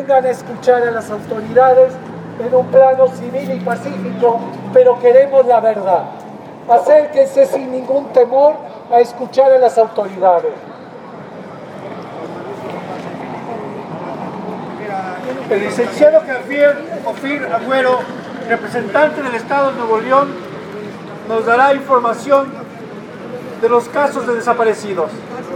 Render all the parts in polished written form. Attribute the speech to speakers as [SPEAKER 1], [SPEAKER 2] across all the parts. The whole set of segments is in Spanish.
[SPEAKER 1] vengan a escuchar a las autoridades en un plano civil y pacífico, pero queremos la verdad. Acérquense sin ningún temor a escuchar a las autoridades. El licenciado Ofir Agüero, representante del Estado de Nuevo León, nos dará información de los casos de desaparecidos.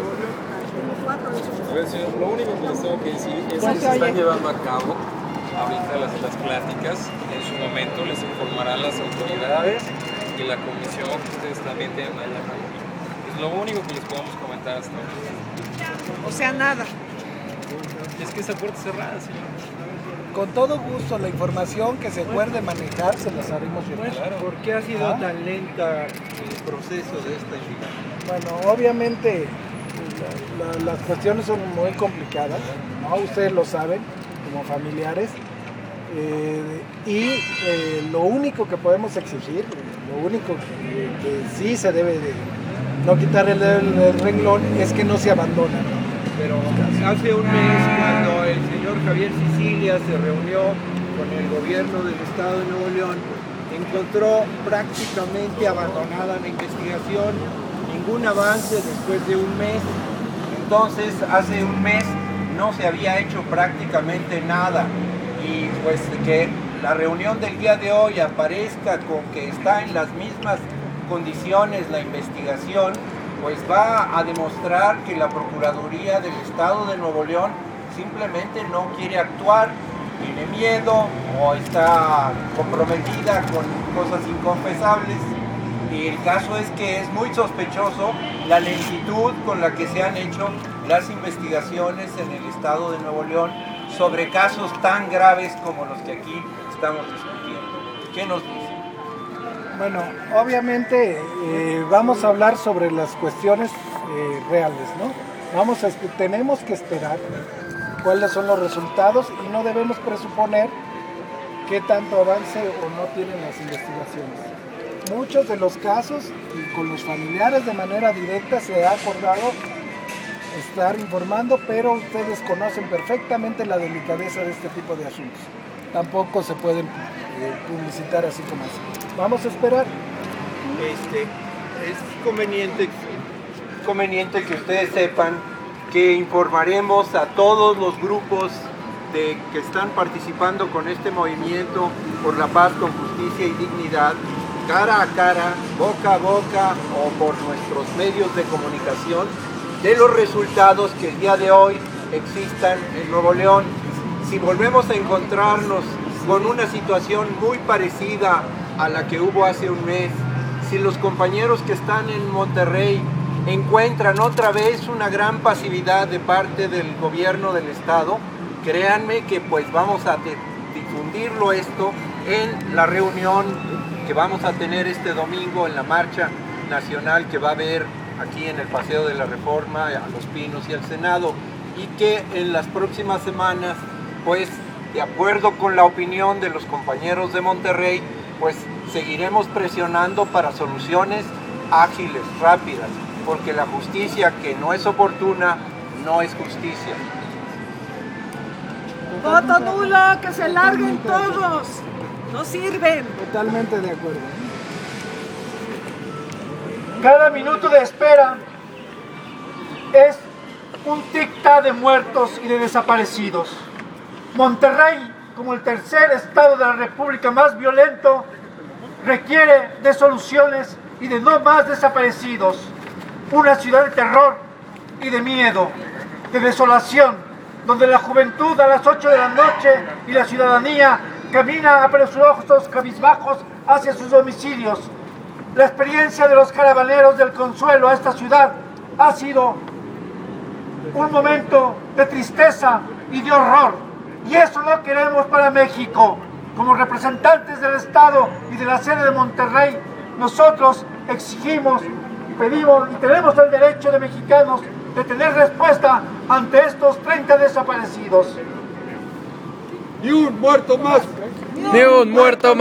[SPEAKER 2] A ver, señor, lo único que les tengo que decir es que se están llevando a cabo ahorita las pláticas. En su momento les informarán las autoridades y la comisión que ustedes también tienen allá. Es lo único que les podemos comentar hasta ahora.
[SPEAKER 3] O sea, nada.
[SPEAKER 2] Es que esa puerta es cerrada, señor.
[SPEAKER 1] Con todo gusto, la información que se acuerde manejar se las haremos llegar.
[SPEAKER 2] Claro.
[SPEAKER 4] ¿Por qué ha sido tan lenta el proceso de esta investigación?
[SPEAKER 1] Bueno, obviamente las cuestiones son muy complicadas, ¿no? Ustedes lo saben, como familiares, y lo único que podemos exigir, lo único que sí se debe de no quitar el renglón, es que no se abandonan.
[SPEAKER 4] Pero hace un mes, cuando el señor Javier Sicilia se reunió con el gobierno del Estado de Nuevo León, encontró prácticamente abandonada la investigación, ningún avance después de un mes. Entonces, hace un mes no se había hecho prácticamente nada, y pues que la reunión del día de hoy aparezca con que está en las mismas condiciones la investigación, pues va a demostrar que la Procuraduría del Estado de Nuevo León simplemente no quiere actuar, tiene miedo o está comprometida con cosas inconfesables. Y el caso es que es muy sospechoso la lentitud con la que se han hecho las investigaciones en el Estado de Nuevo León sobre casos tan graves como los que aquí estamos discutiendo. ¿Qué nos dice?
[SPEAKER 1] Bueno, obviamente vamos a hablar sobre las cuestiones reales, ¿no? Tenemos que esperar cuáles son los resultados y no debemos presuponer qué tanto avance o no tienen las investigaciones. Muchos de los casos, y con los familiares de manera directa, se ha acordado estar informando, pero ustedes conocen perfectamente la delicadeza de este tipo de asuntos. Tampoco se pueden publicitar así como así. Vamos a esperar.
[SPEAKER 4] Es conveniente que ustedes sepan que informaremos a todos los grupos que están participando con este movimiento por la paz, con justicia y dignidad, cara a cara, boca a boca o por nuestros medios de comunicación, de los resultados que el día de hoy existan en Nuevo León. Si volvemos a encontrarnos con una situación muy parecida a la que hubo hace un mes, si los compañeros que están en Monterrey encuentran otra vez una gran pasividad de parte del gobierno del estado, créanme que pues vamos a difundirlo esto en la reunión que vamos a tener este domingo en la marcha nacional que va a haber aquí en el Paseo de la Reforma, a Los Pinos y al Senado, y que en las próximas semanas, pues de acuerdo con la opinión de los compañeros de Monterrey, pues seguiremos presionando para soluciones ágiles, rápidas, porque la justicia que no es oportuna no es justicia.
[SPEAKER 3] Voto nulo, que se larguen todos, no sirven.
[SPEAKER 1] Totalmente de acuerdo. Cada minuto de espera es un tic-tac de muertos y de desaparecidos. Monterrey, como el tercer estado de la República más violento, requiere de soluciones y de no más desaparecidos. Una ciudad de terror y de miedo, de desolación, donde la juventud a las 8 de la noche y la ciudadanía camina apresurados, cabizbajos hacia sus domicilios. La experiencia de los caravaneros del Consuelo a esta ciudad ha sido un momento de tristeza y de horror. Y eso no queremos para México. Como representantes del Estado y de la sede de Monterrey, nosotros exigimos, pedimos y tenemos el derecho de mexicanos de tener respuesta ante estos 30 desaparecidos.
[SPEAKER 4] ¡Ni un muerto más!
[SPEAKER 2] ¡Ni un muerto más!